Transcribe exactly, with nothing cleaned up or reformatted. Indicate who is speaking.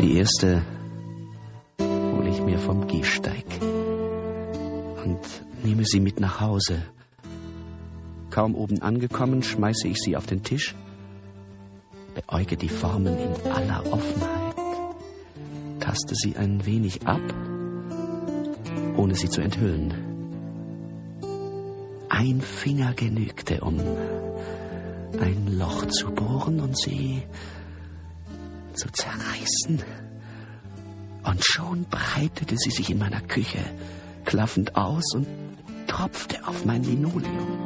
Speaker 1: Die erste hole ich mir vom Gehsteig und nehme sie mit nach Hause. Kaum oben angekommen, schmeiße ich sie auf den Tisch, beäuge die Formen in aller Offenheit, taste sie ein wenig ab, ohne sie zu enthüllen. Ein Finger genügte, um ein Loch zu bohren und sie zu zerreißen. Und schon breitete sie sich in meiner Küche klaffend aus und tropfte auf mein Linoleum.